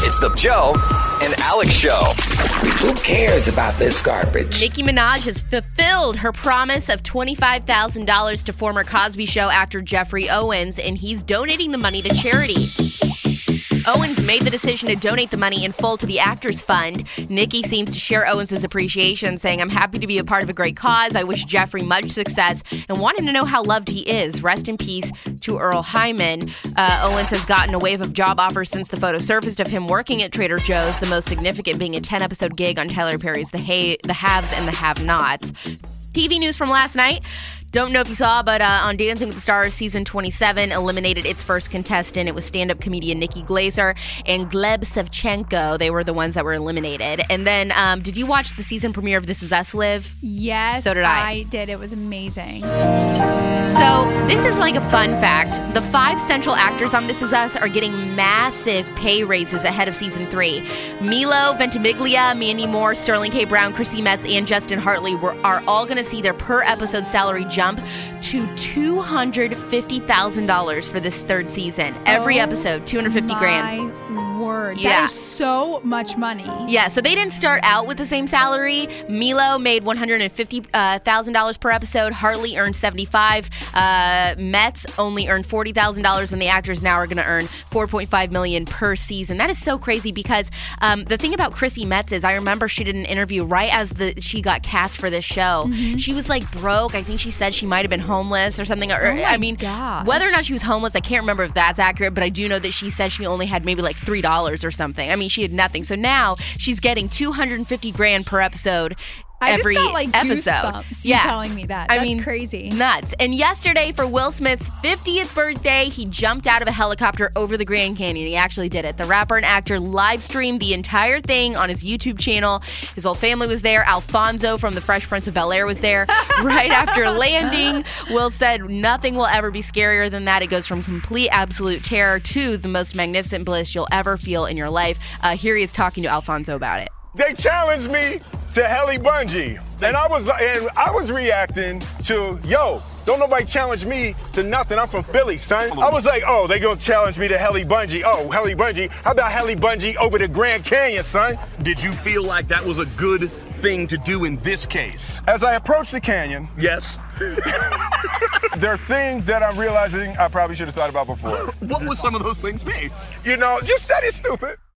It's the Joe and Alex Show. Who cares about this garbage? Nicki Minaj has fulfilled her promise of $25,000 to former Cosby Show actor Jeffrey Owens, and he's donating the money to charity. Owens made the decision to donate the money in full to the Actors Fund. Nicki seems to share Owens' appreciation, saying, "I'm happy to be a part of a great cause. I wish Jeffrey much success and want him to know how loved he is. Rest in peace to Earl Hyman." Owens has gotten a wave of job offers since the photo surfaced of him working at Trader Joe's, the most significant being a 10-episode gig on Tyler Perry's The Haves and the Have-Nots. TV news from last night. Don't know if you saw, but on Dancing with the Stars, season 27 eliminated its first contestant. It was stand-up comedian Nikki Glaser and Gleb Savchenko. They were the ones that were eliminated. And then, did you watch the season premiere of This Is Us, Liv? Yes, so did I did. It was amazing. So this is like a fun fact. The 5 central actors on This Is Us are getting massive pay raises ahead of season 3. Milo Ventimiglia, Mandy Moore, Sterling K. Brown, Chrissy Metz, and Justin Hartley are all going to see their per-episode salary jump to $250,000 for this third season. Every episode, $250,000. My word. Yeah. That is so much money. Yeah, so they didn't start out with the same salary. Milo made $150,000 per episode. Hartley earned $75,000. Metz only earned $40,000, and the actors now are going to earn $4.5 million per season. That is so crazy because the thing about Chrissy Metz is I remember she did an interview right as she got cast for this show. Mm-hmm. She was like broke. I think she said she might have been homeless or something. Gosh. Whether or not she was homeless, I can't remember if that's accurate, but I do know that she said she only had maybe like $3 or something. I mean, she had nothing. So now she's getting $250,000 per episode. Every just got, like, episode. Goosebumps, you telling me that. That's crazy. Nuts. And yesterday, for Will Smith's 50th birthday, he jumped out of a helicopter over the Grand Canyon. He actually did it. The rapper and actor live streamed the entire thing on his YouTube channel. His whole family was there. Alfonso from The Fresh Prince of Bel-Air was there. Right after landing, Will said, "Nothing will ever be scarier than that. It goes from complete, absolute terror to the most magnificent bliss you'll ever feel in your life." Here he is talking to Alfonso about it. They challenged me to heli bungee, and I was reacting to, yo, don't nobody challenge me to nothing. I'm from Philly, son. I was like, oh, they gonna challenge me to heli bungee. Oh, heli bungee. How about heli bungee over the Grand Canyon, son? Did you feel like that was a good thing to do in this case? As I approach the canyon, Yes. there are things that I'm realizing I probably should have thought about before. What would some of those things be? You know, just that is stupid.